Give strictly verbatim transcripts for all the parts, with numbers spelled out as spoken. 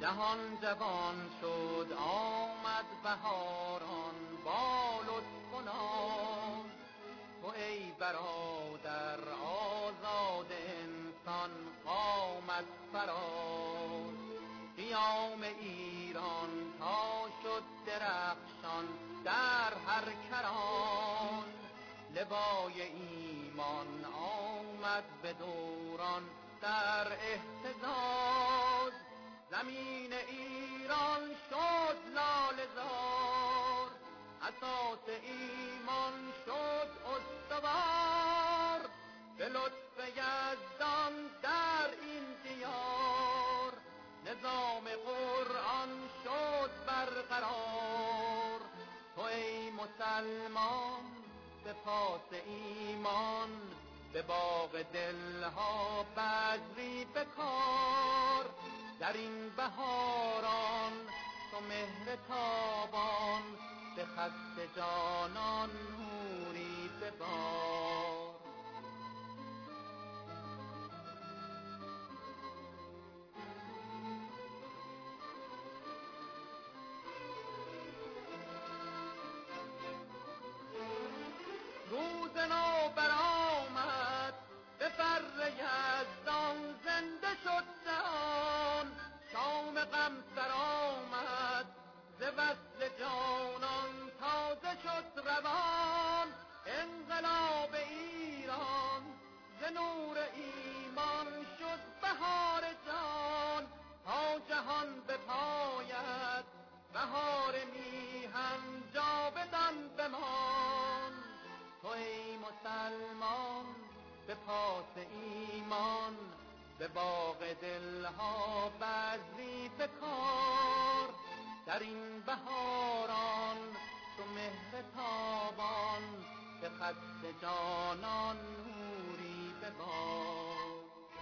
جهان جوان شد آمد بهاران با لطف و ناز. تو ای برادر آزاد انسان قامت فراز. قیام ایران تا شد درخشان در هر کران. لوای ایمان آمد به دوران در اهتزاز. زمین ایران شد لاله‌زار، اساس ایمان شد استوار. به لطف یزدان در این دیار، نظام قرآن شد برقرار. تو ای مسلمان به پاس ایمان، به باغ دلها بذری به کار. در این بهاران تو مهر تابان، به خسته جانان نوری ببار. روز نو برآمد به فر یزدان، زنده شد جهان. شام غم سر آمد ز وصل جانان، تازه شد روان. انقلاب ایران ز نور ایمان شد بهار جان. تا جهان بپاید بهار میهن جاودان بمان. تو ای مسلمان به پاس ایمان، به باغ دلها بذری به کار. در این بهاران تو مهر تابان، به خسته جانان نوری ببار.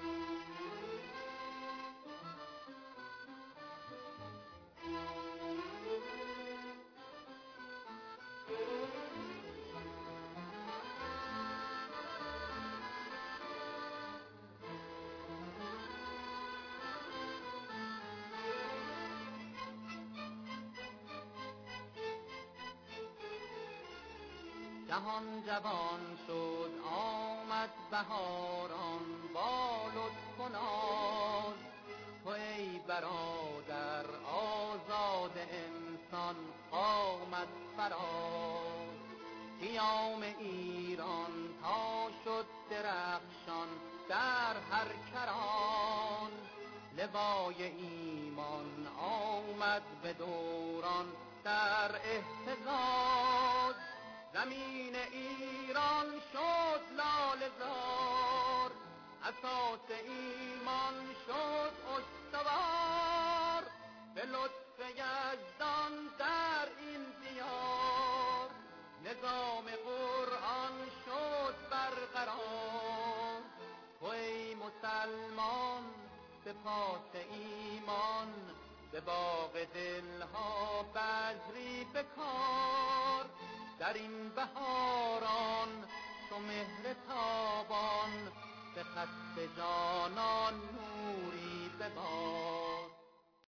جهان جوان شد آمد بهاران با لطف و ناز. تو ای برادر آزاد انسان قامت فراز. قیام ایران تا شد درخشان در هر کران. لوای ایمان آمد به دوران در اهتزاز. زمین ایران شد لاله‌زار، اساس ایمان شد استوار. به لطف یزدان در این دیار، نظام قرآن شد برقرار. تو ای مسلمان به پاس ایمان، به باغ دلها بذری به کار. در این بهاران تو مهر تابان، به خسته جانان